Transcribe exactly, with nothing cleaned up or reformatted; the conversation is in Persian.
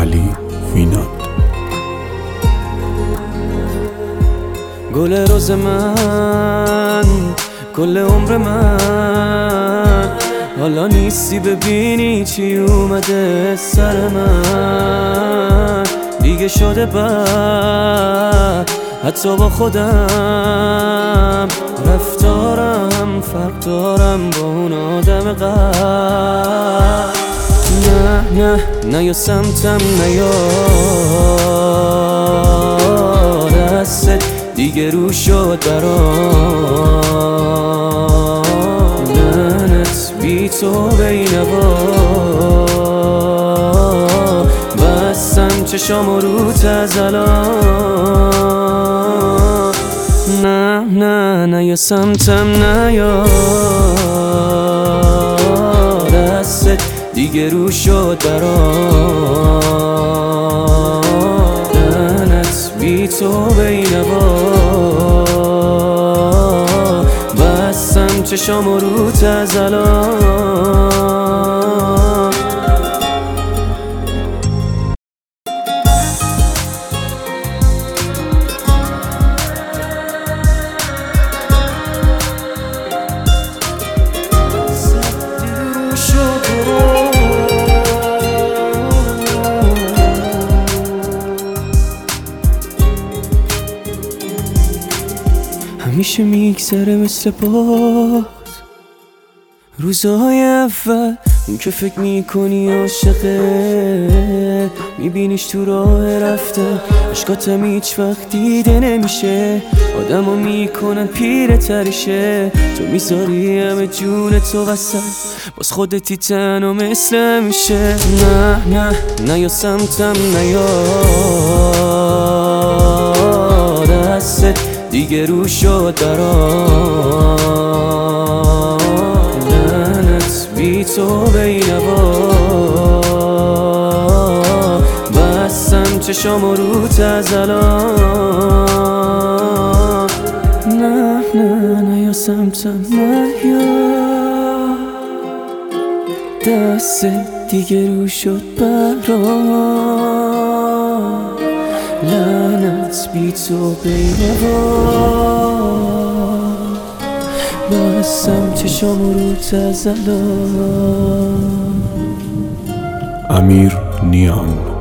علی فیناد. گل روز من، کل عمر من، حالا نیستی ببینی چی اومده سر من. دیگه شده بد حتی با خودم، رفتارم فرق دارم با اون آدم قبل. نه نه نه یا سمتم نه یا دستت دیگه رو شد برام. لعنت بی تو بینوا بستم چشامو روت از الان. نه نه نه یا سمتم نه یا دستت دیگه رو شد برام. لعنت بی تو بینوا بستم چشامو روت از الان. همیشه میگذره مثل باز روزهای اول، اون که فکر میکنی عاشقه، میبینیش تو راه رفته عشقاتم هیچ وقت دیده نمیشه. آدمو میکنن پیره ترشه، تو میذاری همه جون تو وسط، باز خودتی تنها مثل میشه. نه نه نه یا سمتم نه یا دستت دیگه رو شد برام. لعنت بی تو بینوا بستم چشامو روت از الان. نه نه نه یا سمتم نه یا دست دیگه رو شد برام. لعنت بی تو بینوا بستم چشامو روت از الان. امیر نیان.